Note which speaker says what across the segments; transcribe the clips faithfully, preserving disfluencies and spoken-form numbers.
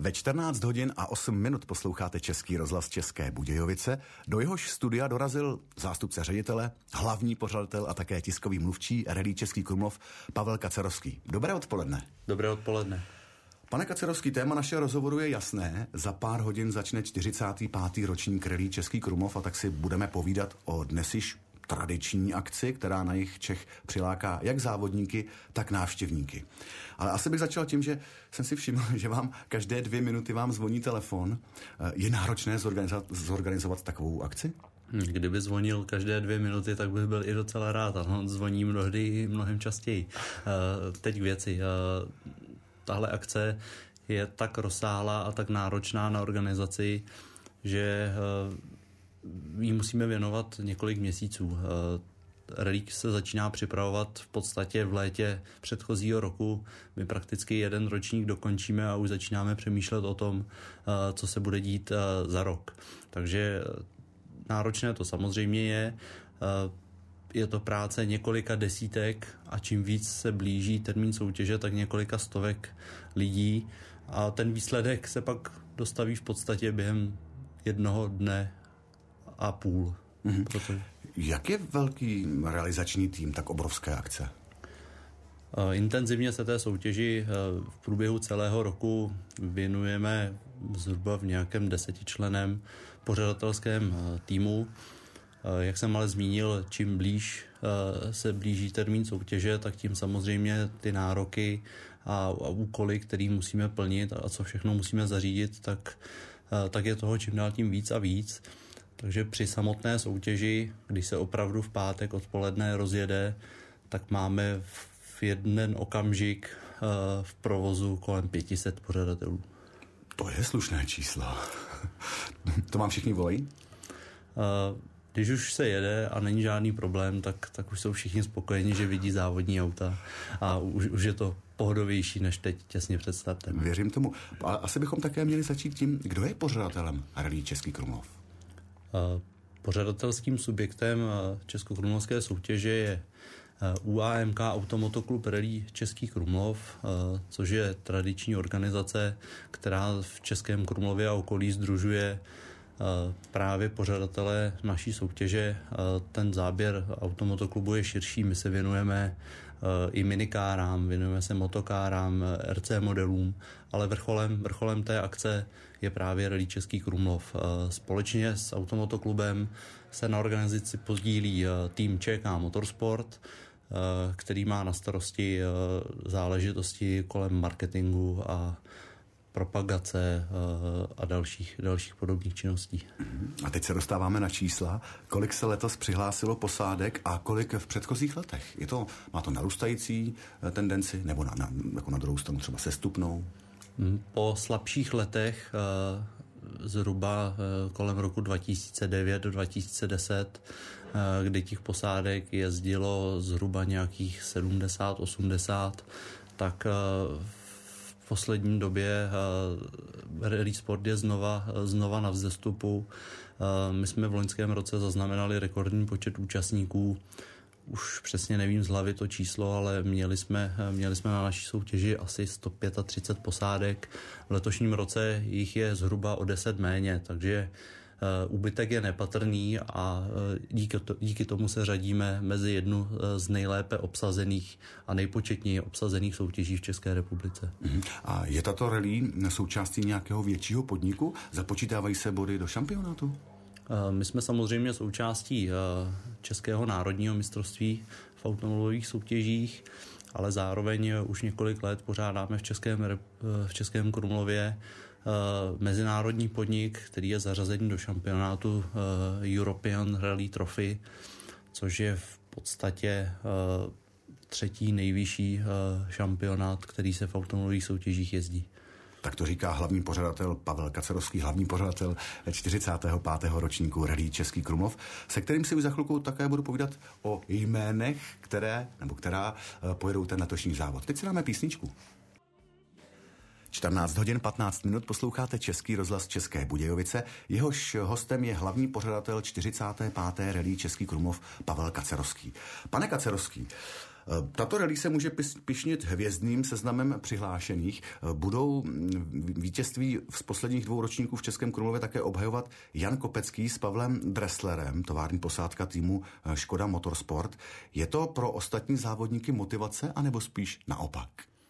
Speaker 1: Ve čtrnáct hodin a osm minut posloucháte Český rozhlas České Budějovice. Do jehož studia dorazil zástupce ředitele, hlavní pořadatel a také tiskový mluvčí Rallye Český Krumlov Pavel Kacerovský. Dobré odpoledne.
Speaker 2: Dobré odpoledne.
Speaker 1: Pane Kacerovský, téma našeho rozhovoru je jasné. Za pár hodin začne čtyřicátý pátý ročník Rallye Český Krumlov a tak si budeme povídat o dnes již tradiční akci, která na jich Čech přiláká jak závodníky, tak návštěvníky. Ale asi bych začal tím, že jsem si všiml, že vám každé dvě minuty vám zvoní telefon. Je náročné zorganizovat, zorganizovat takovou akci?
Speaker 2: Kdyby zvonil každé dvě minuty, tak bych byl i docela rád. Ano, zvoní mnohdy mnohem častěji. Teď k věci. Tahle akce je tak rozsáhlá a tak náročná na organizaci, že jí musíme věnovat několik měsíců. Rallye se začíná připravovat v podstatě v létě předchozího roku. My prakticky jeden ročník dokončíme a už začínáme přemýšlet o tom, co se bude dít za rok. Takže náročné to samozřejmě je. Je to práce několika desítek a čím víc se blíží termín soutěže, tak několika stovek lidí a ten výsledek se pak dostaví v podstatě během jednoho dne a půl.
Speaker 1: Mm-hmm. Proto... Jak je velký realizační tým tak obrovské akce?
Speaker 2: Intenzivně se té soutěži v průběhu celého roku věnujeme zhruba v nějakém desetičlenném pořadatelském týmu. Jak jsem ale zmínil, čím blíž se blíží termín soutěže, tak tím samozřejmě ty nároky a, a úkoly, které musíme plnit a co všechno musíme zařídit, tak, tak je toho čím dál tím víc a víc. Takže při samotné soutěži, když se opravdu v pátek odpoledne rozjede, tak máme v jeden okamžik v provozu kolem pět set pořadatelů.
Speaker 1: To je slušné číslo. To vám všichni volají?
Speaker 2: Když už se jede a není žádný problém, tak, tak už jsou všichni spokojeni, že vidí závodní auta a už, už je to pohodovější než teď těsně před startem.
Speaker 1: Věřím tomu. A asi bychom také měli začít tím, kdo je pořadatelem Rallye Český Krumlov.
Speaker 2: Pořadatelským subjektem českokrumlovské soutěže je U A M K Automotoklub Rallye Český Krumlov, což je tradiční organizace, která v Českém Krumlově a okolí sdružuje právě pořadatele naší soutěže. Ten záběr automotoklubu je širší, my se věnujeme i minikárám, věnujeme se motokárám, R C modelům, ale vrcholem, vrcholem té akce je právě Rallye Český Krumlov. Společně s automotoklubem se na organizaci podílí tým Č K Motorsport, který má na starosti záležitosti kolem marketingu a propagace a dalších, dalších podobných činností.
Speaker 1: A teď se dostáváme na čísla. Kolik se letos přihlásilo posádek a kolik v předchozích letech? Je to, má to narůstající tendenci nebo na, na, jako na druhou stranu třeba sestupnou?
Speaker 2: Po slabších letech zhruba kolem roku dva tisíce devět do dva tisíce deset, kdy těch posádek jezdilo zhruba nějakých sedmdesát osmdesát, tak v poslední době uh, Rallye Sport je znova, znova na vzestupu. Uh, my jsme v loňském roce zaznamenali rekordní počet účastníků. Už přesně nevím z hlavy to číslo, ale měli jsme, měli jsme na naší soutěži asi sto třicet pět posádek. V letošním roce jich je zhruba o deset méně, takže Uh, úbytek je nepatrný a uh, díky, to, díky tomu se řadíme mezi jednu uh, z nejlépe obsazených a nejpočetněji obsazených soutěží v České republice.
Speaker 1: Uh-huh. A je tato rallye součástí nějakého většího podniku? Započítávají se body do šampionátu?
Speaker 2: Uh, my jsme samozřejmě součástí uh, Českého národního mistrovství v automobilových soutěžích, ale zároveň už několik let pořádáme v Českém, v Českém Krumlově mezinárodní podnik, který je zařazený do šampionátu European Rally Trophy, což je v podstatě třetí nejvyšší šampionát, který se v automobilových soutěžích jezdí.
Speaker 1: Tak to říká hlavní pořadatel Pavel Kacerovský, hlavní pořadatel čtyřicátého pátého ročníku Rallye Český Krumlov, se kterým si už za chvilku také budu povídat o jménech, které, nebo která pojedou ten letošní závod. Teď si dáme písničku. čtrnáct hodin patnáct minut posloucháte Český rozhlas České Budějovice. Jehož hostem je hlavní pořadatel čtyřicátého pátého Rallye Český Krumlov Pavel Kacerovský. Pane Kacerovský, Tato rally se může pyšnit hvězdným seznamem přihlášených. Budou vítězství z posledních dvou ročníků v Českém Krumlově také obhajovat Jan Kopecký s Pavlem Dresslerem, tovární posádka týmu Škoda Motorsport. Je to pro ostatní závodníky motivace, anebo spíš naopak?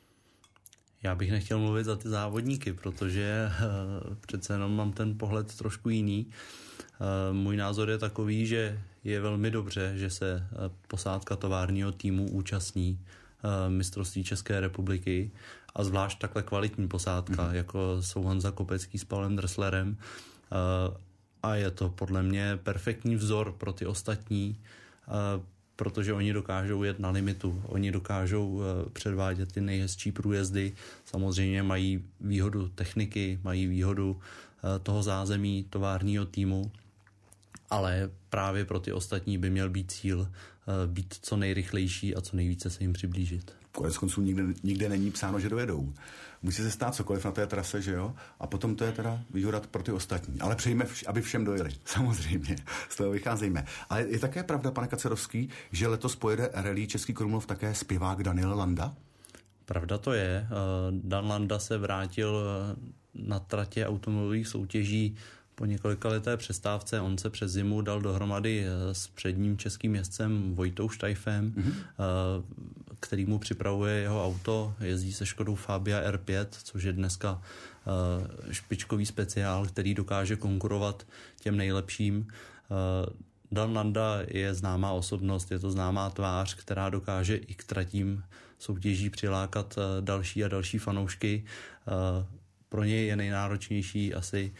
Speaker 2: Já bych nechtěl mluvit za ty závodníky, protože uh, přece jenom mám ten pohled trošku jiný. Uh, můj názor je takový, že je velmi dobře, že se uh, posádka továrního týmu účastní uh, mistrovství České republiky a zvlášť takhle kvalitní posádka, mm. jako jsou Honza Kopecký s Pavlem Dresslerem. Uh, a je to podle mě perfektní vzor pro ty ostatní, uh, protože oni dokážou jet na limitu, oni dokážou uh, předvádět ty nejhezčí průjezdy, samozřejmě mají výhodu techniky, mají výhodu uh, toho zázemí továrního týmu, ale právě pro ty ostatní by měl být cíl uh, být co nejrychlejší a co nejvíce se jim přiblížit.
Speaker 1: Konec konců nikde, nikde není psáno, že dojedou. Musí se stát cokoliv na té trase, že jo? A potom to je teda výhoda pro ty ostatní. Ale přejme, aby všem dojeli. Samozřejmě. Z toho vycházejme. Ale je také pravda, pane Kacerovský, že letos pojede rally Český Krumlov také zpěvák Daniel Landa?
Speaker 2: Pravda to je. Dan Landa se vrátil na tratě automobilových soutěží po několika leté přestávce. On se přes zimu dal dohromady s předním českým jezdcem Vojtou Štajfem, mm-hmm. který mu připravuje jeho auto. Jezdí se Škodou Fabia R pět, což je dneska špičkový speciál, který dokáže konkurovat těm nejlepším. Dan Landa je známá osobnost, je to známá tvář, která dokáže i k tratím soutěží přilákat další a další fanoušky. Pro něj je nejnáročnější asi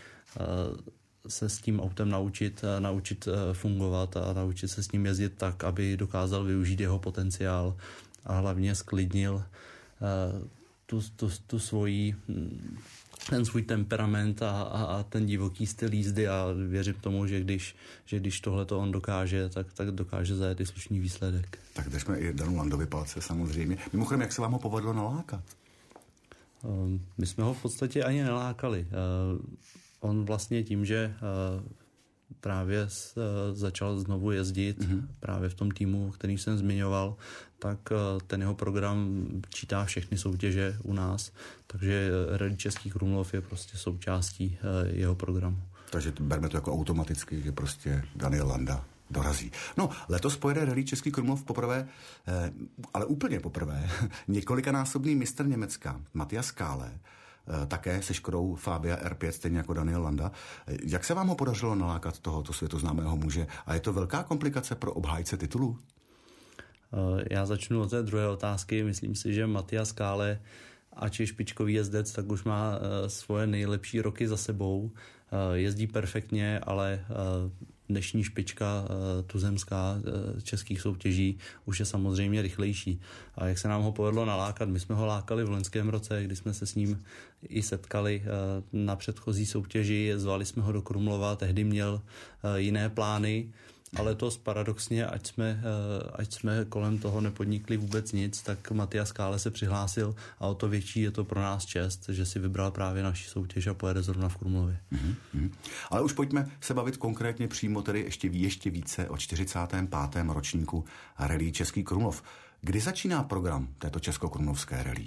Speaker 2: se s tím autem naučit, naučit fungovat a naučit se s ním jezdit tak, aby dokázal využít jeho potenciál a hlavně sklidnil tu, tu, tu svoji, ten svůj temperament a, a, a ten divoký styl jízdy a věřím tomu, že když, že když tohleto on dokáže, tak, tak dokáže zajet i slušný výsledek.
Speaker 1: Tak držme i Danu Landovi palce samozřejmě. Mimochodem, jak se vám ho povedlo nalákat?
Speaker 2: My jsme ho v podstatě ani nelákali. On vlastně tím, že právě začal znovu jezdit mm-hmm. právě v tom týmu, který jsem zmiňoval, tak ten jeho program čítá všechny soutěže u nás, takže Rally Český Krumlov je prostě součástí jeho programu.
Speaker 1: Takže berme to jako automaticky, že prostě Daniel Landa dorazí. No, letos pojede Rally Český Krumlov poprvé, eh, ale úplně poprvé, několikanásobný mistr Německa Matthias Kahle, eh, také se Škodou Fabia R pět, stejně jako Daniel Landa. Eh, jak se vám ho podařilo nalákat tohoto světoznámého muže? A je to velká komplikace pro obhájce titulu?
Speaker 2: Eh, já začnu od té druhé otázky. Myslím si, že Matthias Kahle, ač je špičkový jezdec, tak už má eh, svoje nejlepší roky za sebou. Eh, jezdí perfektně, ale eh, dnešní špička tuzemská českých soutěží už je samozřejmě rychlejší. A jak se nám ho povedlo nalákat? My jsme ho lákali v loňském roce, kdy jsme se s ním i setkali na předchozí soutěži, zvali jsme ho do Krumlova, tehdy měl jiné plány, ale to paradoxně, ať jsme, ať jsme kolem toho nepodnikli vůbec nic, tak Matthias Kahle se přihlásil a o to větší je to pro nás čest, že si vybral právě naši soutěž a pojede zrovna v Krumlově. Mm-hmm.
Speaker 1: Ale už pojďme se bavit konkrétně přímo tedy ještě, ještě více o čtyřicátém pátém ročníku Rally Český Krumlov. Kdy začíná program této českokrumlovské rally?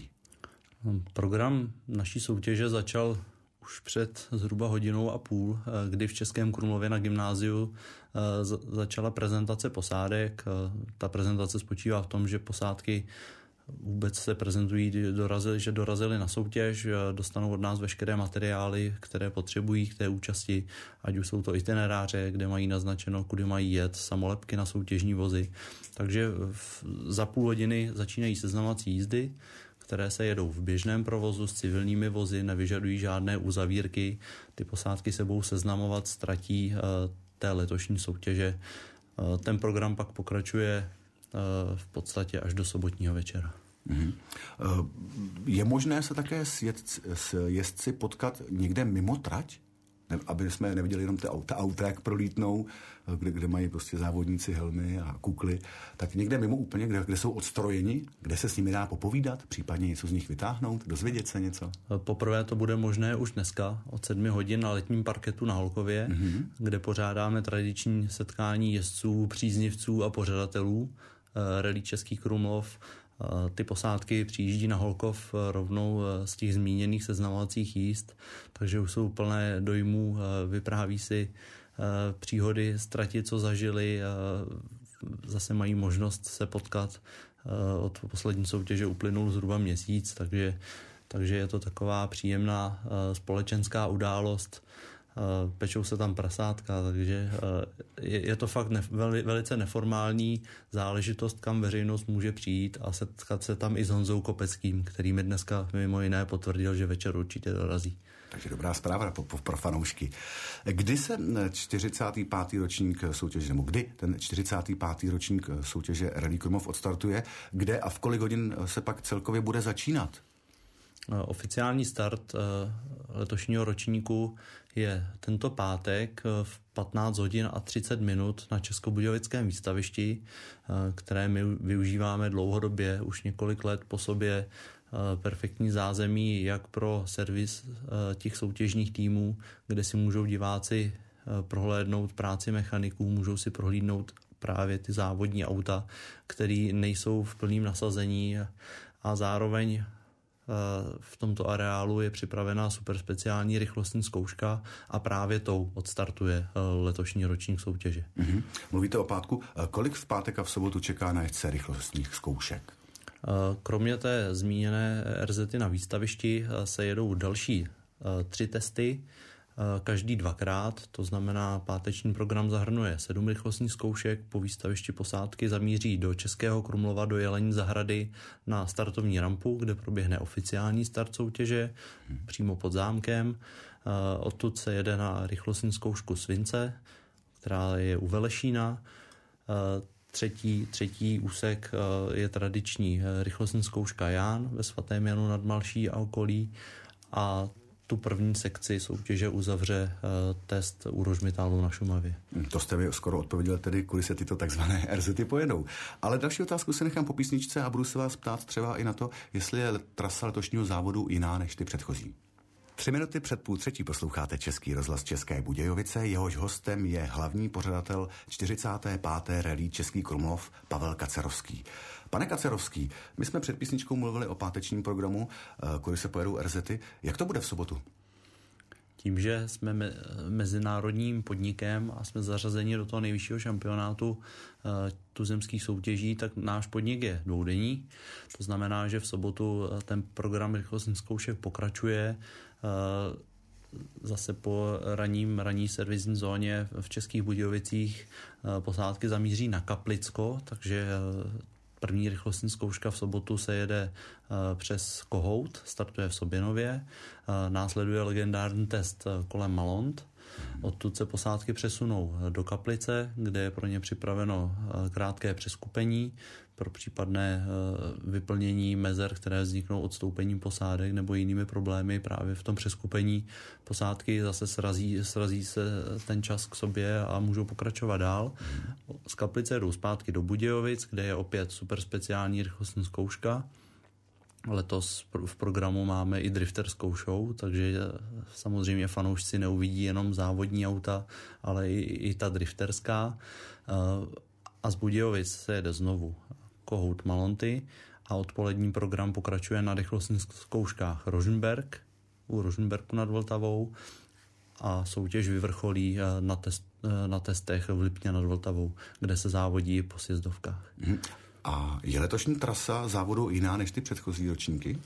Speaker 2: Program naší soutěže začal už před zhruba hodinou a půl, kdy v Českém Krumlově na gymnáziu začala prezentace posádek. Ta prezentace spočívá v tom, že posádky vůbec se prezentují, dorazili, že dorazili na soutěž, dostanou od nás veškeré materiály, které potřebují k té účasti, ať už jsou to itineráře, kde mají naznačeno, kudy mají jet, samolepky na soutěžní vozy. Takže za půl hodiny začínají seznamovací jízdy, které se jedou v běžném provozu s civilními vozy, nevyžadují žádné uzavírky. Ty posádky se budou seznamovat s tratí té letošní soutěže. Ten program pak pokračuje v podstatě až do sobotního večera.
Speaker 1: Mm-hmm. Je možné se také s, jezdci, s jezdci potkat někde mimo trať? Ne, aby jsme neviděli jenom ty auta, auta jak prolítnou, kde, kde mají prostě závodníci helmy a kukly, tak někde mimo úplně, kde, kde jsou odstrojeni, kde se s nimi dá popovídat, případně něco z nich vytáhnout, dozvědět se něco?
Speaker 2: Poprvé to bude možné už dneska od sedmi hodin na letním parketu na Holkově, mm-hmm. kde pořádáme tradiční setkání jezdců, příznivců a pořadatelů Rallye Český Krumlov. Ty posádky přijíždí na Holkov rovnou z těch zmíněných seznamovacích jízd, takže už jsou plné dojmů, vypráví si příhody z trati, co zažili, zase mají možnost se potkat. Od poslední soutěže uplynul zhruba měsíc, takže, takže je to taková příjemná společenská událost. Pečou se tam prasátka, takže je, je to fakt ne, veli, velice neformální záležitost, kam veřejnost může přijít a setkat se tam i s Honzou Kopeckým, který mi dneska mimo jiné potvrdil, že večer určitě dorazí. Takže
Speaker 1: dobrá zpráva pro fanoušky. Kdy se čtyřicátý pátý ročník soutěže, nebo kdy ten čtyřicátý pátý ročník soutěže Rallye Krumlov odstartuje, kde a v kolik hodin se pak celkově bude začínat?
Speaker 2: Oficiální start letošního ročníku je tento pátek v patnáct hodin a třicet minut na Českobudějovickém výstavišti, které my využíváme dlouhodobě, už několik let po sobě. Perfektní zázemí jak pro servis těch soutěžních týmů, kde si můžou diváci prohlédnout práci mechaniků, můžou si prohlídnout právě ty závodní auta, které nejsou v plném nasazení, a zároveň v tomto areálu je připravená super speciální rychlostní zkouška a právě tou odstartuje letošní ročník soutěže.
Speaker 1: Mm-hmm. Mluvíte o pátku. Kolik v pátek a v sobotu čeká na jezdce rychlostních zkoušek?
Speaker 2: Kromě té zmíněné er zety na výstavišti se jedou další tři testy, každý dvakrát, to znamená páteční program zahrnuje sedm rychlostních zkoušek, po výstavišti posádky zamíří do Českého Krumlova, do Jelení zahrady na startovní rampu, kde proběhne oficiální start soutěže hmm. přímo pod zámkem. Odtud se jede na rychlostní zkoušku Svince, která je u Velešína. Třetí, třetí úsek je tradiční rychlostní zkouška Ján ve Svatém Janu nad Malší a okolí, a tu první sekci soutěže uzavře uh, test u Rožmitálu na Šumavě.
Speaker 1: To jste mi skoro odpověděl tedy, kudy se tyto takzvané er zety pojedou. Ale další otázku se nechám po písničce a budu se vás ptát třeba i na to, jestli je trasa letošního závodu jiná než ty předchozí. Tři minuty před půl třetí posloucháte Český rozhlas České Budějovice, jehož hostem je hlavní pořadatel čtyřicáté páté Rallye Český Krumlov Pavel Kacerovský. Pane Kacerovský, my jsme před písničkou mluvili o pátečním programu, kudy se pojedou er zety. Jak to bude v sobotu?
Speaker 2: Tím, že jsme me- mezinárodním podnikem a jsme zařazeni do toho nejvyššího šampionátu e, tuzemských soutěží, tak náš podnik je dvoudenní. To znamená, že v sobotu ten program rychlostních zkoušek pokračuje. E, zase po raním, raní servisní zóně v Českých Budějovicích e, posádky zamíří na Kaplicko, takže e, první rychlostní zkouška v sobotu se jede uh, přes Kohout, startuje v Soběnově, uh, následuje legendární test uh, kolem Malont. Odtud se posádky přesunou do Kaplice, kde je pro ně připraveno uh, krátké přeskupení pro případné uh, vyplnění mezer, které vzniknou odstoupením posádek nebo jinými problémy. Právě v tom přeskupení posádky zase srazí, srazí se ten čas k sobě a můžou pokračovat dál. Z Kaplice jdou zpátky do Budějovic, kde je opět super speciální rychlostní zkouška. Letos v programu máme i drifterskou show, takže samozřejmě fanoušci neuvidí jenom závodní auta, ale i, i ta drifterská. A z Budějovic se jede znovu Kohout Malonty a odpolední program pokračuje na rychlostních zkouškách Rožmberk, u Rožmberku nad Vltavou, a soutěž vyvrcholí na, test, na testech v Lipně nad Vltavou, kde se závodí po sjezdovkách.
Speaker 1: Hmm. A je letošní trasa závodu jiná než ty předchozí ročníky?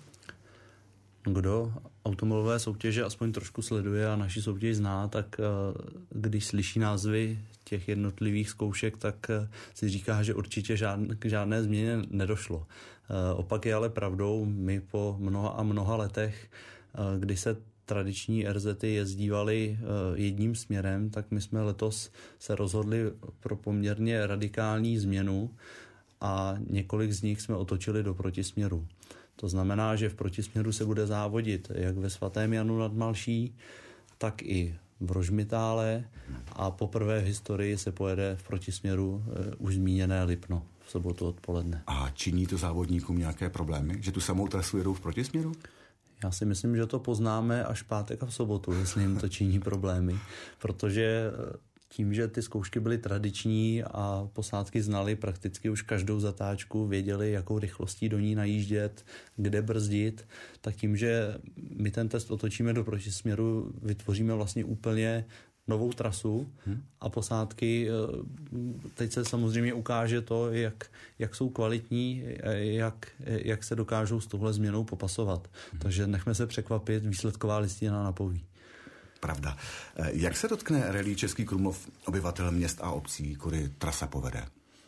Speaker 2: Kdo automobilové soutěže aspoň trošku sleduje a naši soutěž zná, tak když slyší názvy těch jednotlivých zkoušek, tak si říká, že určitě žádné, k žádné změně nedošlo. Opak je ale pravdou. My po mnoha a mnoha letech, kdy se tradiční er zety jezdívaly jedním směrem, tak my jsme letos se rozhodli pro poměrně radikální změnu a několik z nich jsme otočili do protisměru. To znamená, že v protisměru se bude závodit jak ve Svatém Janu nad Malší, tak i v Rožmitále a poprvé v historii se pojede v protisměru už zmíněné Lipno v sobotu odpoledne.
Speaker 1: A činí to závodníkům nějaké problémy, že tu samou trasu jedou v protisměru?
Speaker 2: Já si myslím, že to poznáme až pátek a v sobotu, jestli jim to činí problémy, protože tím, že ty zkoušky byly tradiční a posádky znali prakticky už každou zatáčku, věděli, jakou rychlostí do ní najíždět, kde brzdit, tak tím, že my ten test otočíme do protisměru, vytvoříme vlastně úplně novou trasu a posádky, teď se samozřejmě ukáže to, jak, jak jsou kvalitní, jak, jak se dokážou s touhle změnou popasovat. Takže nechme se překvapit, výsledková listina napoví.
Speaker 1: Pravda. Jak se dotkne Rallye Český Krumlov obyvatel měst a obcí, kudy trasa povede?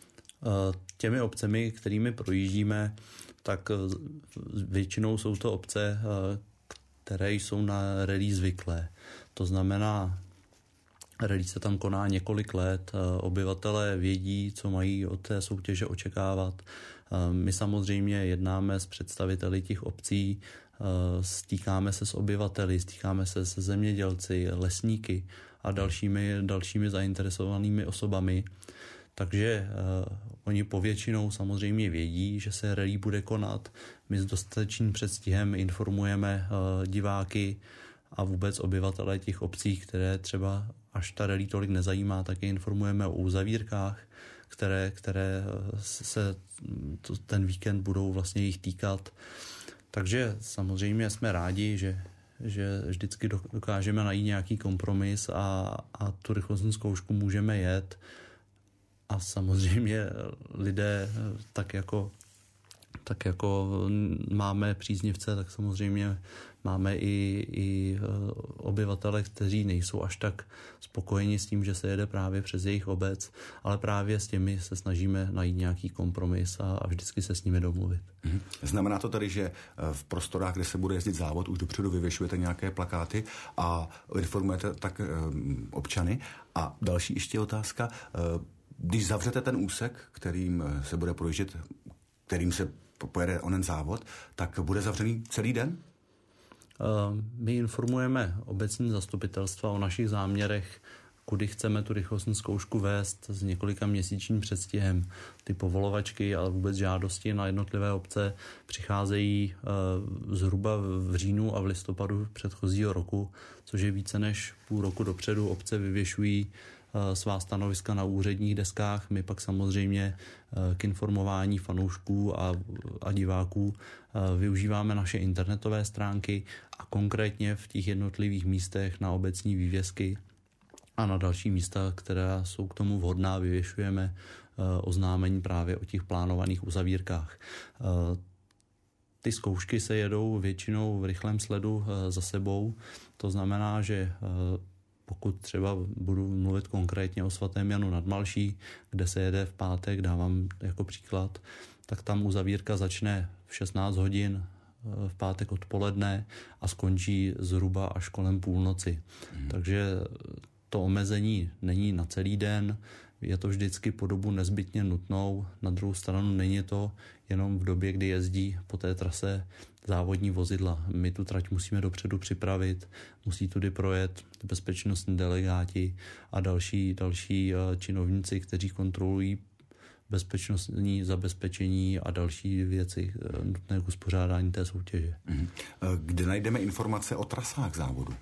Speaker 2: Těmi obcemi, kterými projíždíme, tak většinou jsou to obce, které jsou na rallye zvyklé. To znamená, rallye se tam koná několik let, obyvatelé vědí, co mají od té soutěže očekávat. My samozřejmě jednáme s představiteli těch obcí, stýkáme se s obyvateli, stýkáme se se zemědělci, lesníky a dalšími, dalšími zainteresovanými osobami. Takže uh, oni povětšinou samozřejmě vědí, že se rallye bude konat. My s dostatečným předstihem informujeme uh, diváky a vůbec obyvatele těch obcí, které třeba až ta rallye tolik nezajímá, tak je informujeme o uzavírkách, které, které se to, ten víkend budou vlastně jich týkat. Takže samozřejmě jsme rádi, že, že vždycky dokážeme najít nějaký kompromis a, a tu rychlostní zkoušku můžeme jet. A samozřejmě lidé tak jako, tak jako máme příznivce, tak samozřejmě máme i, i obyvatele, kteří nejsou až tak spokojeni s tím, že se jede právě přes jejich obec, ale právě s těmi se snažíme najít nějaký kompromis a, a vždycky se s nimi domluvit.
Speaker 1: Mhm. Znamená to tedy, že v prostorách, kde se bude jezdit závod, už dopředu vyvěšujete nějaké plakáty a informujete tak občany? A další ještě otázka, když zavřete ten úsek, kterým se bude projíždět, kterým se pojede onen závod, tak bude zavřený celý den?
Speaker 2: My informujeme obecní zastupitelstva o našich záměrech, kudy chceme tu rychlostní zkoušku vést s několika měsíčním předstihem. Ty povolovačky, ale vůbec žádosti na jednotlivé obce přicházejí zhruba v říjnu a v listopadu předchozího roku, což je více než půl roku dopředu. Obce vyvěšují svá stanoviska na úředních deskách. My pak samozřejmě k informování fanoušků a, a diváků využíváme naše internetové stránky a konkrétně v těch jednotlivých místech na obecní vývězky a na další místa, která jsou k tomu vhodná, vyvěšujeme oznámení právě o těch plánovaných uzavírkách. Ty zkoušky se jedou většinou v rychlém sledu za sebou. To znamená, že pokud třeba budu mluvit konkrétně o svatém Janu nad Malší, kde se jede v pátek, dávám jako příklad, tak tam uzavírka začne v šestnáct hodin v pátek odpoledne a skončí zhruba až kolem půlnoci. Hmm. Takže to omezení není na celý den, je to vždycky po dobu nezbytně nutnou. Na druhou stranu není to jenom v době, kdy jezdí po té trase závodní vozidla. My tu trať musíme dopředu připravit, musí tudy projet bezpečnostní delegáti a další, další činovníci, kteří kontrolují bezpečnostní zabezpečení a další věci nutné k uspořádání té soutěže.
Speaker 1: Kde najdeme informace o trasách závodu?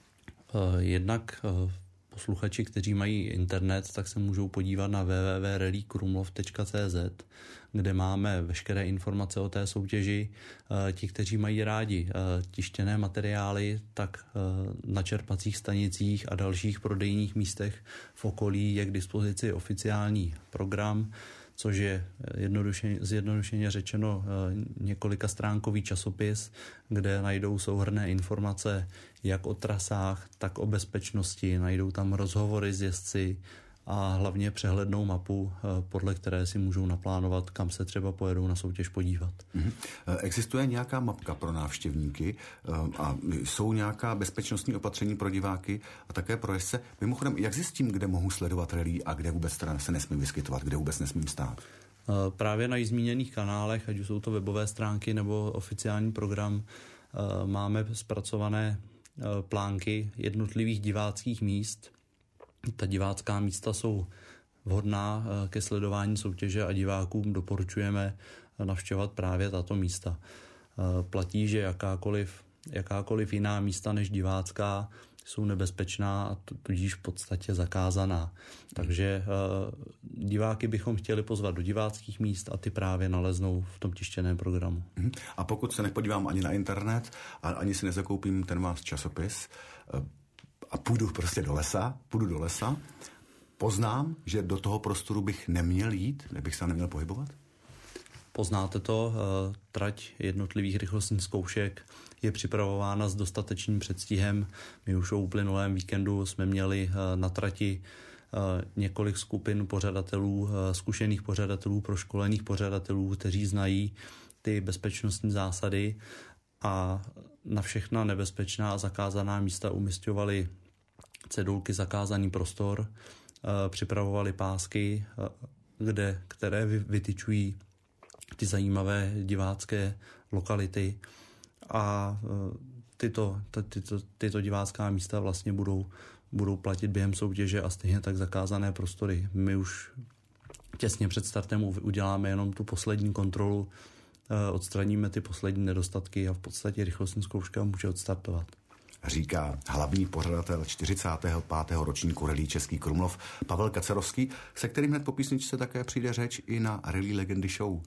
Speaker 2: Jednak posluchači, kteří mají internet, tak se můžou podívat na w w w tečka rally krumlov tečka c z, kde máme veškeré informace o té soutěži. Ti, kteří mají rádi tištěné materiály, tak na čerpacích stanicích a dalších prodejních místech v okolí je k dispozici oficiální program, což je jednodušeně, zjednodušeně řečeno několika stránkový časopis, kde najdou souhrnné informace jak o trasách, tak o bezpečnosti. Najdou tam rozhovory s jezdci a hlavně přehlednou mapu, podle které si můžou naplánovat, kam se třeba pojedou na soutěž podívat.
Speaker 1: Mm-hmm. Existuje nějaká mapka pro návštěvníky a jsou nějaká bezpečnostní opatření pro diváky a také pro jezdce? Mimochodem, jak zjistím, kde mohu sledovat rally a kde vůbec se nesmím vyskytovat, kde vůbec nesmím stát?
Speaker 2: Právě na již zmíněných kanálech, ať už jsou to webové stránky nebo oficiální program, máme zpracované plánky jednotlivých diváckých míst. Ta divácká místa jsou vhodná ke sledování soutěže a divákům doporučujeme navštěvovat právě tato místa. Platí, že jakákoliv, jakákoliv jiná místa než divácká jsou nebezpečná a tudíž v podstatě zakázaná. Takže diváky bychom chtěli pozvat do diváckých míst a ty právě naleznou v tom tištěném programu.
Speaker 1: A pokud se nepodívám ani na internet a ani si nezakoupím ten váš časopis a půjdu prostě do lesa, půjdu do lesa, poznám, že do toho prostoru bych neměl jít, nebych se neměl pohybovat?
Speaker 2: Poznáte to, trať jednotlivých rychlostních zkoušek je připravována s dostatečným předstihem. My už o uplynulém víkendu jsme měli na trati několik skupin pořadatelů, zkušených pořadatelů, proškolených pořadatelů, kteří znají ty bezpečnostní zásady a na všechna nebezpečná a zakázaná místa umisťovali cedulky zakázaný prostor, připravovali pásky, kde, které vytyčují ty zajímavé divácké lokality a tyto, tyto, tyto divácká místa vlastně budou, budou platit během soutěže a stejně tak zakázané prostory. My už těsně před startem uděláme jenom tu poslední kontrolu, odstraníme ty poslední nedostatky a v podstatě rychlostní zkouška může odstartovat.
Speaker 1: Říká hlavní pořadatel čtyřicátého pátého ročníku Rallye Český Krumlov Pavel Kacerovský, se kterým hned po písničce také přijde řeč i na Rallye Legendy Show.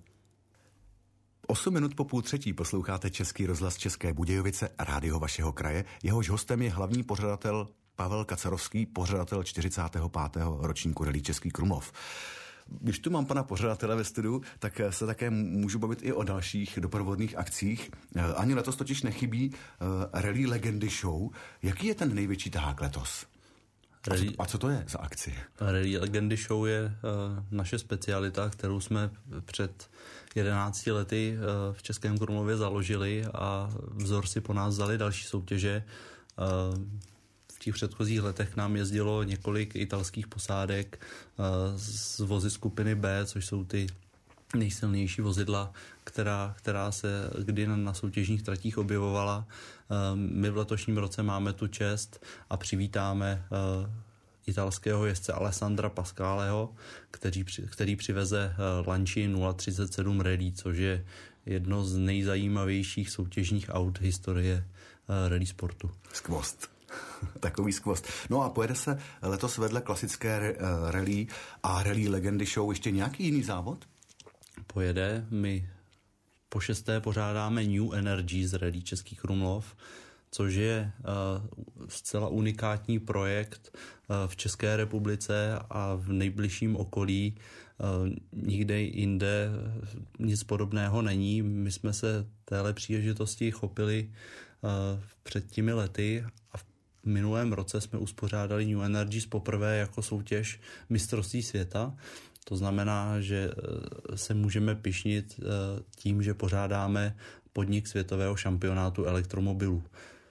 Speaker 1: Osm minut po půl třetí posloucháte Český rozhlas České Budějovice, rádio vašeho kraje. Jehož hostem je hlavní pořadatel Pavel Kacerovský, pořadatel čtyřicátého pátého ročníku Rallye Český Krumlov. Když tu mám pana pořadatele ve studiu, tak se také můžu bavit i o dalších doprovodných akcích. Ani letos totiž nechybí Rallye Legendy Show. Jaký je ten největší tahák letos? A co, a co to je za akci?
Speaker 2: Rallye Legendy Show je uh, naše specialita, kterou jsme před jedenácti lety uh, v Českém Krumlově založili a vzor si po nás vzali další soutěže. Uh, v těch předchozích letech k nám jezdilo několik italských posádek uh, z vozy skupiny B, což jsou ty nejsilnější vozidla, která, která se kdy na, na soutěžních tratích objevovala. My v letošním roce máme tu čest a přivítáme uh, italského jezdce Alessandra Pascaleho, který, který přiveze uh, Lancia nula třicet sedm Rally, což je jedno z nejzajímavějších soutěžních aut historie uh, rally sportu.
Speaker 1: Skvost. Takový skvost. No a pojede se letos vedle klasické uh, rally a Rallye Legendy Show ještě nějaký jiný závod?
Speaker 2: Pojede. My po šesté pořádáme New Energy z Rallye Český Krumlov, což je uh, zcela unikátní projekt uh, v České republice a v nejbližším okolí. Uh, nikde jinde nic podobného není. My jsme se téhle příležitosti chopili uh, před těmi lety a v minulém roce jsme uspořádali New Energies poprvé jako soutěž mistrovství světa. To znamená, že se můžeme pyšnit tím, že pořádáme podnik světového šampionátu elektromobilů.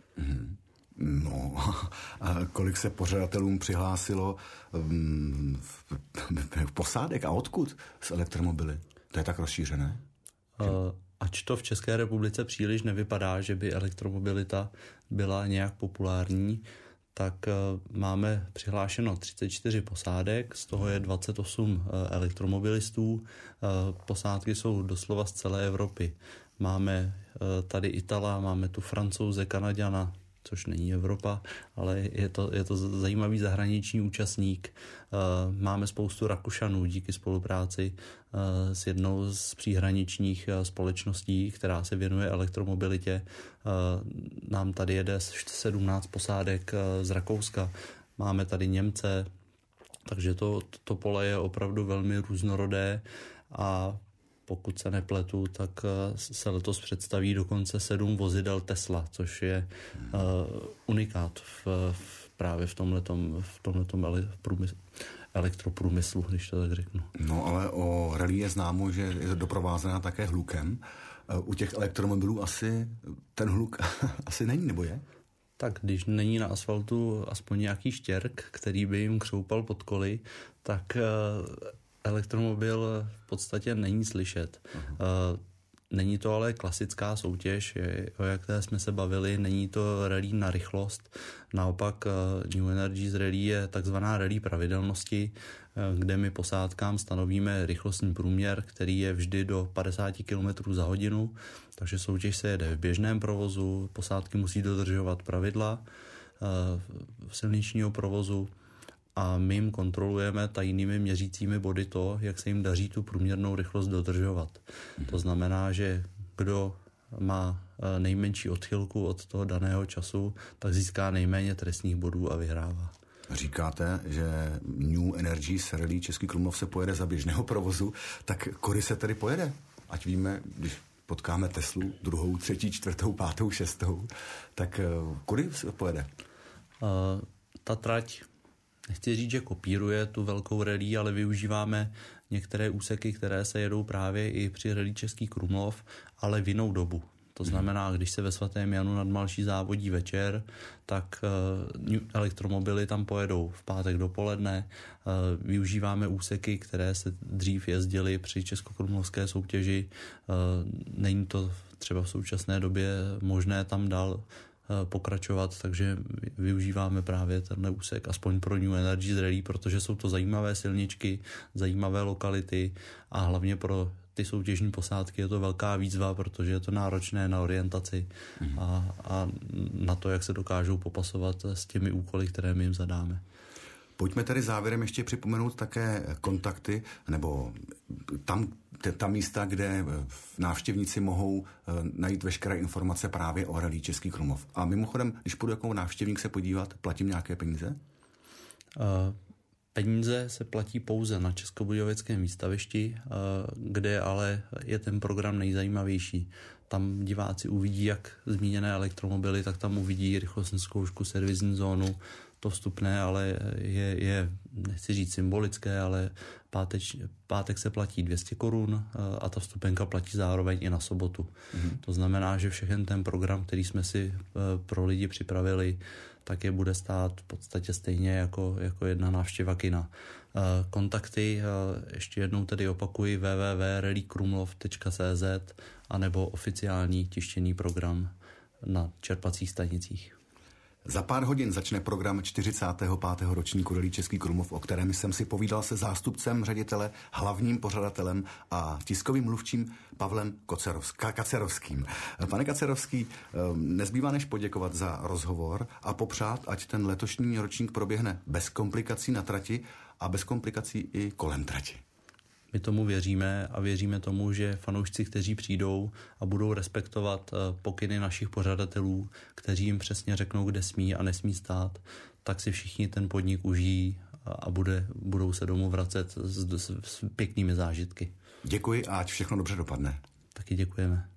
Speaker 1: No, a kolik se pořadatelům přihlásilo um, posádek a odkud s elektromobily? To je tak rozšířené?
Speaker 2: Uh, ač to v České republice příliš nevypadá, že by elektromobilita byla nějak populární, tak máme přihlášeno třicet čtyři posádek, z toho je dvacet osm elektromobilistů. Posádky jsou doslova z celé Evropy. Máme tady Itala, máme tu Francouze, Kanaďana, což není Evropa, ale je to, je to zajímavý zahraniční účastník. Máme spoustu Rakušanů díky spolupráci s jednou z příhraničních společností, která se věnuje elektromobilitě. Nám tady jede sedmnáct posádek z Rakouska. Máme tady Němce, takže to, to pole je opravdu velmi různorodé a pokud se nepletu, tak se letos představí dokonce sedm vozidel Tesla, což je uh, unikát v, v, právě v tomhletom, v tomhletom ele, průmysl, elektroprůmyslu, když to tak řeknu.
Speaker 1: No ale o rally je známo, že je doprovázená také hlukem. U těch elektromobilů asi ten hluk asi není, nebo je?
Speaker 2: Tak když není na asfaltu aspoň nějaký štěrk, který by jim křoupal pod koly, tak uh, elektromobil v podstatě není slyšet. Uh-huh. Není to ale klasická soutěž, o jaké jsme se bavili, není to rally na rychlost. Naopak New Energies Rally je takzvaná rally pravidelnosti, kde my posádkám stanovíme rychlostní průměr, který je vždy do padesát kilometrů za hodinu, takže soutěž se jede v běžném provozu, posádky musí dodržovat pravidla. silničního provozu a my jim kontrolujeme tajnými měřícími body to, jak se jim daří tu průměrnou rychlost dodržovat. Mm-hmm. To znamená, že kdo má nejmenší odchylku od toho daného času, tak získá nejméně trestních bodů a vyhrává.
Speaker 1: Říkáte, že New Energy z Rallye Český Krumlov se pojede za běžného provozu, tak kudy se tedy pojede? Ať víme, když potkáme Teslu druhou, třetí, čtvrtou, pátou, šestou, tak kudy se pojede?
Speaker 2: Uh, ta trať, nechci říct, že kopíruje tu velkou rallye, ale využíváme některé úseky, které se jedou právě i při Rallye Český Krumlov, ale v jinou dobu. To znamená, když se ve Svatém Janu nad Malší závodí večer, tak uh, elektromobily tam pojedou v pátek dopoledne. Uh, využíváme úseky, které se dřív jezdily při českokrumlovské soutěži. Uh, není to třeba v současné době možné tam dál uh, pokračovat, takže využíváme právě tenhle úsek, aspoň pro New Energy z Rallye, protože jsou to zajímavé silničky, zajímavé lokality a hlavně pro ty soutěžní posádky je to velká výzva, protože je to náročné na orientaci mm. a, a na to, jak se dokážou popasovat s těmi úkoly, které my jim zadáme.
Speaker 1: Pojďme tedy závěrem ještě připomenout také kontakty, nebo tam, ta místa, kde návštěvníci mohou najít veškeré informace právě o Rallye Český Krumlov. A mimochodem, když půjdu jako návštěvník se podívat, platím nějaké peníze?
Speaker 2: Uh, Peníze se platí pouze na Českobudějovickém výstavišti, kde ale je ten program nejzajímavější. Tam diváci uvidí jak zmíněné elektromobily, tak tam uvidí rychlostní zkoušku, servisní zónu. To vstupné ale je, je nechci říct symbolické, ale páteč, pátek se platí dvě stě korun a ta vstupenka platí zároveň i na sobotu. Mm-hmm. To znamená, že všechen ten program, který jsme si pro lidi připravili, tak je bude stát v podstatě stejně jako, jako jedna návštěva kina. Kontakty ještě jednou tedy opakuji w w w tečka rally krumlov tečka c z anebo oficiální tištěný program na čerpacích stanicích.
Speaker 1: Za pár hodin začne program čtyřicátého pátého ročníku Rallye Český Krumlov, o kterém jsem si povídal se zástupcem ředitele, hlavním pořadatelem a tiskovým mluvčím Pavlem Kacerovským. Pane Kacerovský, nezbývá než poděkovat za rozhovor a popřát, ať ten letošní ročník proběhne bez komplikací na trati a bez komplikací i kolem trati.
Speaker 2: My tomu věříme a věříme tomu, že fanoušci, kteří přijdou a budou respektovat pokyny našich pořadatelů, kteří jim přesně řeknou, kde smí a nesmí stát, tak si všichni ten podnik užijí a bude, budou se domů vracet s, s, s pěknými zážitky.
Speaker 1: Děkuji a ať všechno dobře dopadne.
Speaker 2: Taky děkujeme.